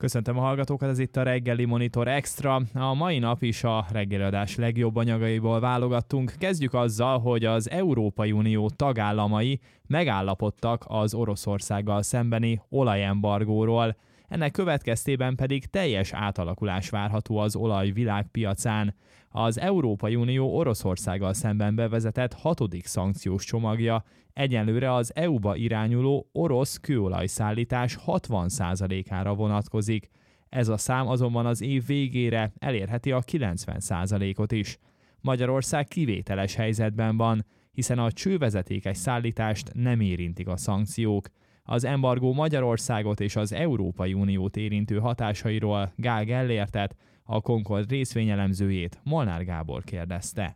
Köszöntöm a hallgatókat, ez itt a Reggeli Monitor Extra. A mai nap is a reggeli adás legjobb anyagaiból válogattunk. Kezdjük azzal, hogy az Európai Unió tagállamai megállapodtak az Oroszországgal szembeni olajembargóról. Ennek következtében pedig teljes átalakulás várható az olaj világpiacán. Az Európai Unió Oroszországgal szemben bevezetett 6. szankciós csomagja egyenlőre az EU-ba irányuló orosz kőolajszállítás 60%-ára vonatkozik. Ez a szám azonban az év végére elérheti a 90%-ot is. Magyarország kivételes helyzetben van, hiszen a csővezetékes szállítást nem érintik a szankciók. Az embargó Magyarországot és az Európai Uniót érintő hatásairól Gál Gellértet, a Concord részvényelemzőjét Molnár Gábor kérdezte.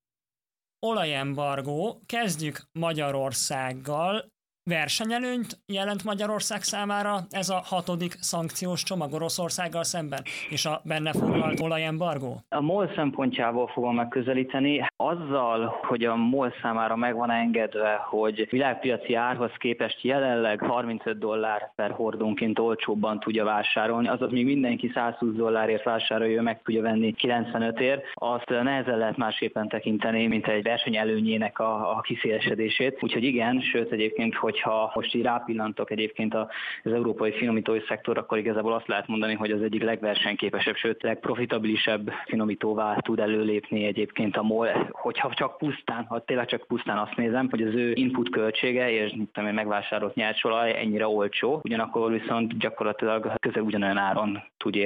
Olajembargó, kezdjük Magyarországgal. Versenyelőnyt jelent Magyarország számára ez a 6. szankciós csomag Oroszországgal szemben, és a benne foglalt olajembargó? A MOL szempontjából fogom megközelíteni. Azzal, hogy a MOL számára meg van engedve, hogy világpiaci árhoz képest jelenleg $35 per hordónként olcsóbban tudja vásárolni, azaz még mindenki $120 vásárolja, meg tudja venni 95-ért, azt nehezen lehet másképpen tekinteni, mint egy versenyelőnyének a kiszélesedését. Úgyhogy igen, sőt egyébként, hogyha most így rápillantok egyébként az európai finomítói szektor, akkor igazából azt lehet mondani, hogy az egyik legversenyképesebb, sőt legprofitabilisebb finomítóvá tud előlépni egyébként a MOL, hogyha tényleg csak pusztán azt nézem, hogy az ő input költsége és megvásárolt nyersolaj ennyire olcsó, ugyanakkor viszont gyakorlatilag közel ugyanolyan áron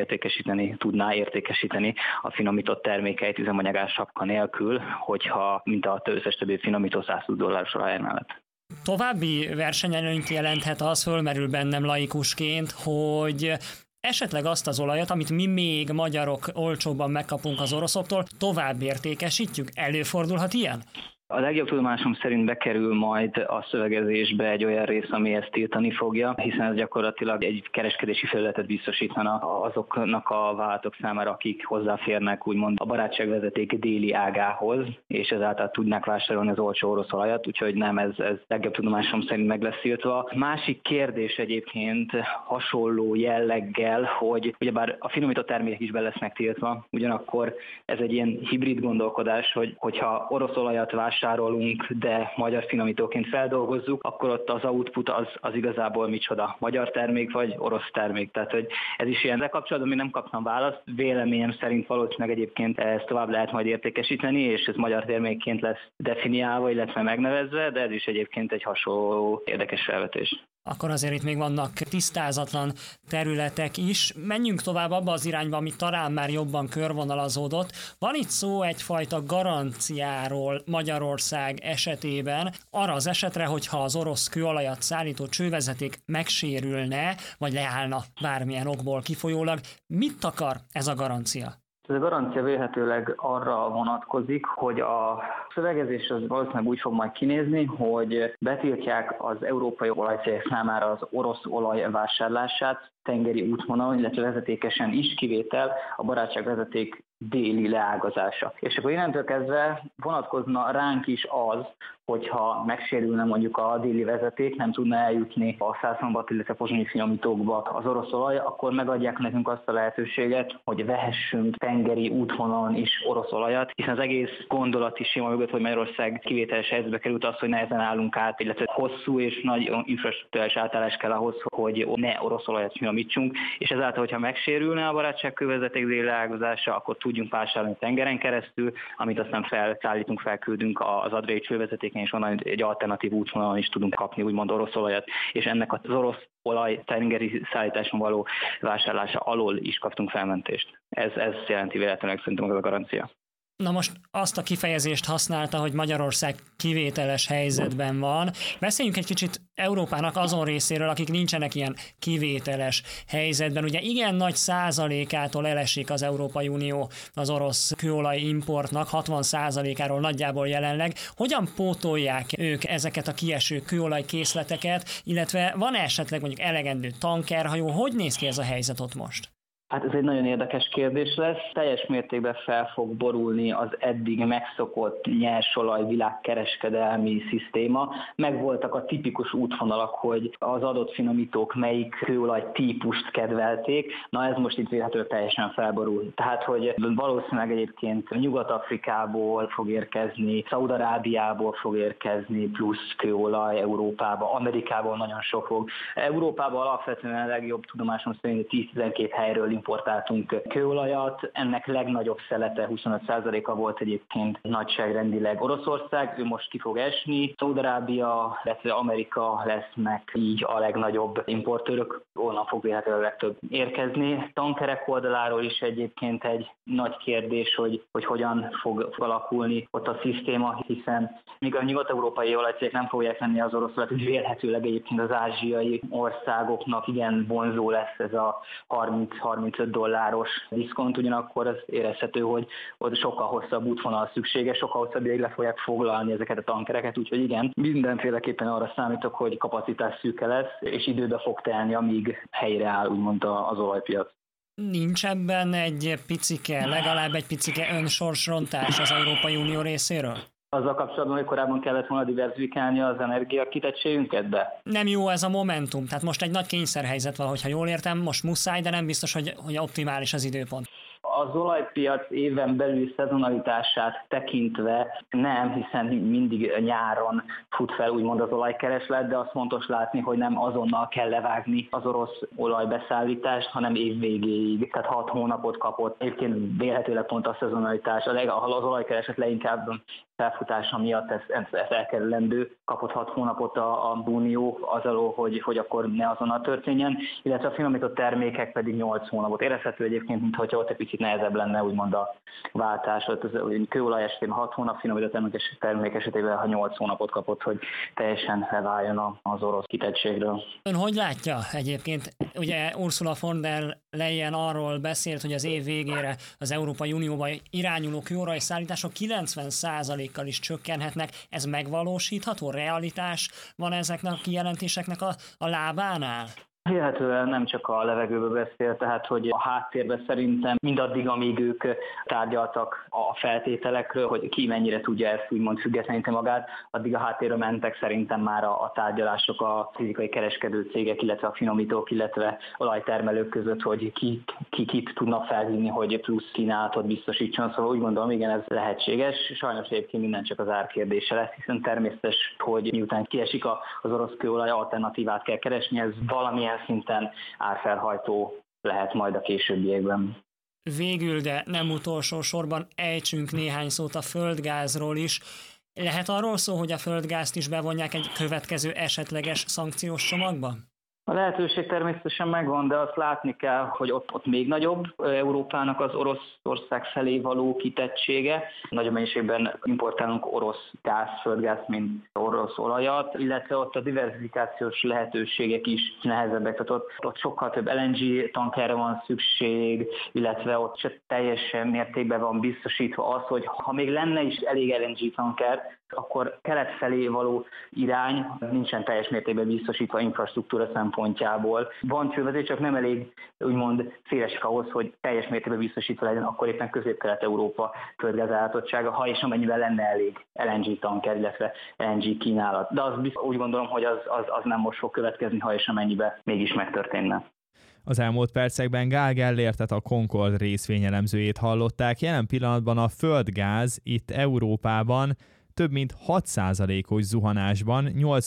tudná értékesíteni a finomított termékeit üzemanyagás sapka nélkül, hogyha mint a összes többi finomító $120 olaj mellett. További versenyelőnyt jelenthet az, fölmerül bennem laikusként, hogy esetleg azt az olajat, amit mi még magyarok olcsóbban megkapunk az oroszoktól, tovább értékesítjük? Előfordulhat ilyen? A legjobb tudomásom szerint bekerül majd a szövegezésbe egy olyan rész, ami ezt tiltani fogja, hiszen ez gyakorlatilag egy kereskedési felületet biztosítana azoknak a vállalatok számára, akik hozzáférnek úgymond a barátságvezeték déli ágához, és ezáltal tudnák vásárolni az olcsó orosz olajat, úgyhogy nem, ez legjobb tudomásom szerint meg lesz tiltva. Másik kérdés egyébként hasonló jelleggel, hogy ugyebár a finomított termékek is be lesznek tiltva, ugyanakkor ez egy ilyen hibrid gondolkodás, hogyha orosz olajat vásárolunk, de magyar finomítóként feldolgozzuk, akkor ott az output az igazából micsoda, magyar termék vagy orosz termék. Tehát, hogy ez is ilyen. Ezzel kapcsolatban még nem kaptam választ. Véleményem szerint valószínűleg egyébként ezt tovább lehet majd értékesíteni, és ez magyar termékként lesz definiálva, illetve megnevezve, de ez is egyébként egy hasonló érdekes felvetés. Akkor azért itt még vannak tisztázatlan területek is. Menjünk tovább abba az irányba, ami talán már jobban körvonalazódott. Van itt szó egyfajta garanciáról Magyarország esetében, arra az esetre, hogyha az orosz kőolajat szállító csővezeték megsérülne, vagy leállna bármilyen okból kifolyólag. Mit akar ez a garancia? Ez a garancia vélhetőleg arra vonatkozik, hogy a szövegezés az valószínűleg úgy fog majd kinézni, hogy betiltják az európai olajcégek számára az orosz olaj vásárlását tengeri útvonalon, illetve vezetékesen is, kivétel a barátságvezeték déli leágazása. És akkor innentől kezdve vonatkozna ránk is az, hogyha megsérülne mondjuk a déli vezeték, nem tudna eljutni a Szászonbat, illetve pozsonyi finomítókba az orosz olaj, akkor megadják nekünk azt a lehetőséget, hogy vehessünk tengeri útvonalon is orosz olajat, hiszen az egész gondolat is sima mögött, hogy Magyarország kivételes helyzetbe került az, hogy nehezen állunk át, illetve hosszú és nagy infrastruktúrális átállás kell ahhoz, hogy ne orosz olajat finomítsunk, és ezáltal, hogyha megsérülne a barátságkővezeték déli leágazása, akkor tudjunk vásárolni tengeren keresztül, amit aztán felküldünk az adriai csővezetéken, és onnan egy alternatív útvonalon is tudunk kapni úgymond orosz olajat, és ennek az orosz olaj tengeri szállításon való vásárlása alól is kaptunk felmentést. Ez jelenti véletlenül szerintem az a garancia. Na most azt a kifejezést használta, hogy Magyarország kivételes helyzetben van. Beszéljünk egy kicsit Európának azon részéről, akik nincsenek ilyen kivételes helyzetben. Ugye igen nagy százalékától elesik az Európai Unió az orosz kőolaj importnak, 60%-áról nagyjából jelenleg. Hogyan pótolják ők ezeket a kieső kőolaj készleteket, illetve van esetleg mondjuk elegendő tankerhajó? Hogy néz ki ez a helyzet ott most? Hát ez egy nagyon érdekes kérdés lesz. Teljes mértékben fel fog borulni az eddig megszokott nyersolaj világkereskedelmi szisztéma. Megvoltak a tipikus útvonalak, hogy az adott finomítók melyik kőolaj típust kedvelték. Na ez most itt véletlenül teljesen felborul. Tehát, hogy valószínűleg egyébként Nyugat-Afrikából fog érkezni, Szaúd-Arábiából fog érkezni plusz kőolaj Európába, Amerikából nagyon sok fog. Európában alapvetően a legjobb tudomásom szerint 10-12 helyről importáltunk kőolajat, ennek legnagyobb szelete 25%-a volt egyébként nagyságrendileg Oroszország, ő most ki fog esni, Szaúd-Arábia, illetve Amerika lesznek így a legnagyobb importőrök, onnan fog véletlenül legtöbb érkezni. Tankerek oldaláról is egyébként egy nagy kérdés, hogy hogyan fog alakulni ott a szisztéma, hiszen míg a nyugat-európai olajcégek nem fogják venni az orosz olajat, úgy vélhetőleg egyébként az ázsiai országoknak igen vonzó lesz ez a 30-35 dolláros diszkont, ugyanakkor az érezhető, hogy ott sokkal hosszabb útvonal szükséges, sokkal hosszabb ideig le fogják foglalni ezeket a tankereket, úgyhogy igen, mindenféleképpen arra számítok, hogy kapacitás szűke lesz, és időbe fog telni, amíg helyreáll úgymond az olajpiac. Nincs ebben egy picike, legalább egy picike önsorsrontás az Európai Unió részéről? Azzal kapcsolatban, hogy korábban kellett volna diverzifikálni az energiakitettségünket be? Nem jó ez a momentum, tehát most egy nagy kényszerhelyzet van, hogyha jól értem, most muszáj, de nem biztos, hogy optimális az időpont. Az olajpiac éven belül szezonalitását tekintve nem, hiszen mindig nyáron fut fel úgymond az olajkereslet, de az fontos látni, hogy nem azonnal kell levágni az orosz olajbeszállítást, hanem év végéig. Tehát 6 hónapot kapott. Egyébként vélhetőleg pont a szezonalitás, ahol az olajkereslet leginkább felfutása miatt ez elkerülendő, kapott 6 hónapot a Unió az alól, hogy akkor ne azonnal történjen, illetve a finomított termékek pedig 8 hónapot. Érezhető egyébként, mintha ott egy picit nehezebb lenne úgymond a váltás. Kőolaj esetében 6 hónap, finomított termék esetében 8 hónapot kapott, hogy teljesen leváljon az orosz kitettségről. Ön hogy látja egyébként? Ugye Ursula von der Leyen arról beszélt, hogy az év végére az Európai Unióba irányuló kőolaj szállítások 90%-kal is csökkenhetnek. Ez megvalósítható? Realitás van ezeknek a kijelentéseknek a lábánál? Hihetően nem csak a levegőbe beszél, tehát hogy a háttérben szerintem mindaddig, amíg ők tárgyaltak a feltételekről, hogy ki mennyire tudja ezt úgymond függetleníteni magát, addig a háttérre mentek szerintem már a tárgyalások a fizikai kereskedő cégek, illetve a finomítók, illetve olajtermelők között, hogy kit tudnak felhívni, hogy plusz kínálatot biztosítson. Szóval úgy gondolom, igen, ez lehetséges. Sajnos egyébként minden csak az árkérdése lesz, hiszen természetes, hogy miután kiesik az orosz kőolaj, alternatívát kell keresni, ez valamilyen szinten árfelhajtó lehet majd a későbbiekben. Végül, de nem utolsó sorban ejtsünk néhány szót a földgázról is. Lehet arról szó, hogy a földgázt is bevonják egy következő esetleges szankciós csomagba? A lehetőség természetesen megvan, de azt látni kell, hogy ott még nagyobb Európának az Oroszország felé való kitettsége. Nagyobb mennyiségben importálunk orosz gáz, földgáz, mint orosz olajat, illetve ott a diversifikációs lehetőségek is nehezebbek. Tehát ott sokkal több LNG tankerre van szükség, illetve ott se teljes mértékben van biztosítva az, hogy ha még lenne is elég LNG tanker, akkor kelet felé való irány nincsen teljes mértékben biztosítva infrastruktúra szempontjából. Van csővezeték, csak nem elég úgymond szélesek ahhoz, hogy teljes mértékben biztosítva legyen, akkor éppen Közép-Kelet-Európa földgázállatottsága, ha és amennyiben lenne elég LNG tanker, illetve LNG kínálat. De az úgy gondolom, hogy az nem most fog következni, ha és amennyiben mégis megtörténne. Az elmúlt percekben Gál Gellértet, a Concord részvényelemzőjét hallották. Jelen pillanatban a földgáz itt Európában több mint 6%-os zuhanásban,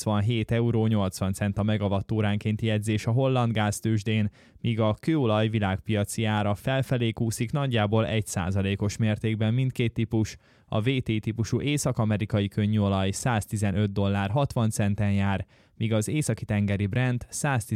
87,80 € a megawattóránkénti jegyzés a holland gáztőzsdén, míg a kőolaj világpiaci ára felfelé kúszik nagyjából 1%-os mértékben mindkét típus. A VT típusú észak-amerikai könnyűolaj $115.60 jár, míg az északi-tengeri Brent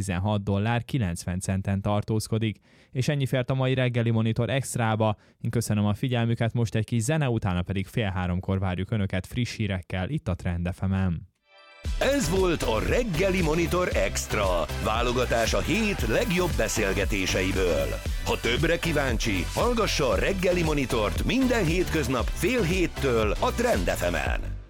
$116.90 tartózkodik. És ennyi fért a mai reggeli Monitor Extrába. Én köszönöm a figyelmüket, most egy kis zene, utána pedig 14:30 várjuk Önöket friss hírekkel itt a Trend FM-en. Ez volt a reggeli Monitor Extra, válogatás a hét legjobb beszélgetéseiből. Ha többre kíváncsi, hallgassa a reggeli Monitort minden hétköznap 6:30 a Trend FM-en.